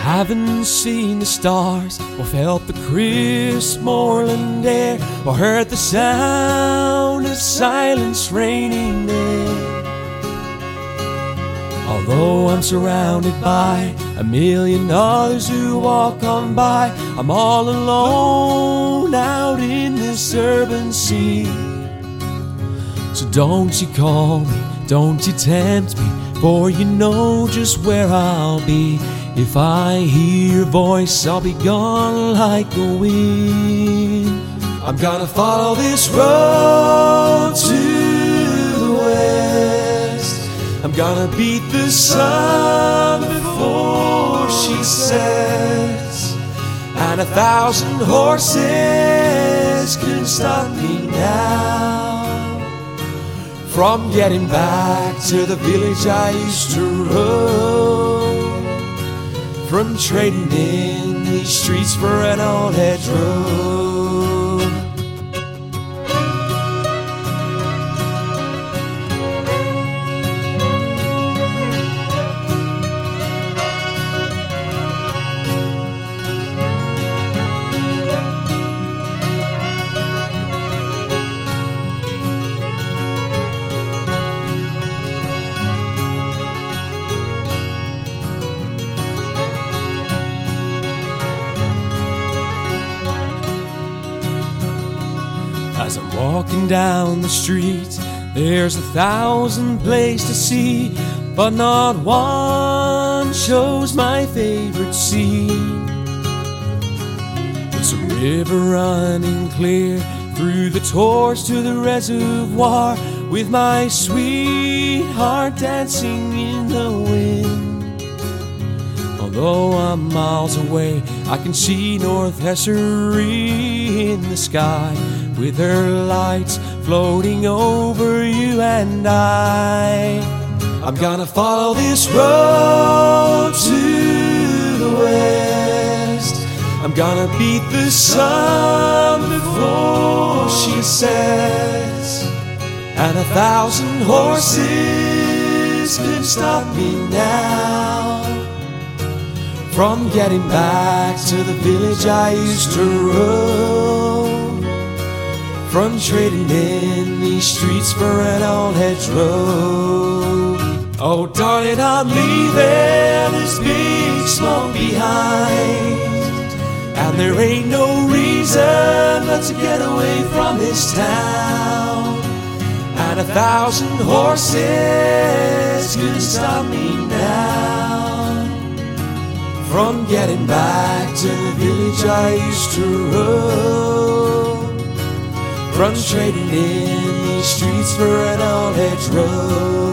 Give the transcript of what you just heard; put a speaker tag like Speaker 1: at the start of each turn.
Speaker 1: haven't seen the stars, or felt the crisp moorland air, or heard the sound of silence reigning there. Although I'm surrounded by a million others who walk on by, I'm all alone out in this urban sea. So don't you call me, don't you tempt me, for you know just where I'll be. If I hear your voice, I'll be gone like the wind. I'm gonna follow this road to the west. I'm gonna beat the sun before she sets, and 1,000 horses couldn't stop me now from getting back to the village I used to roam, from trading in these streets for an old hedgerow. As I'm walking down the street, there's 1,000 places to see, but not one shows my favorite scene. It's a river running clear through the torch to the reservoir, with my sweetheart dancing in the wind. Although I'm miles away, I can see North Hessery in the sky, with her lights floating over you and I. I'm gonna follow this road to the west. I'm gonna beat the sun before she sets, and 1,000 horses can stop me now from getting back to the village I used to roam, from trading in these streets for an old hedgerow. Oh darling, I'm leaving this big smoke behind, and there ain't no reason but to get away from this town, and 1,000 horses couldn't stop me now from getting back to the village I used to roam, from trading in these streets for an old hedgerow.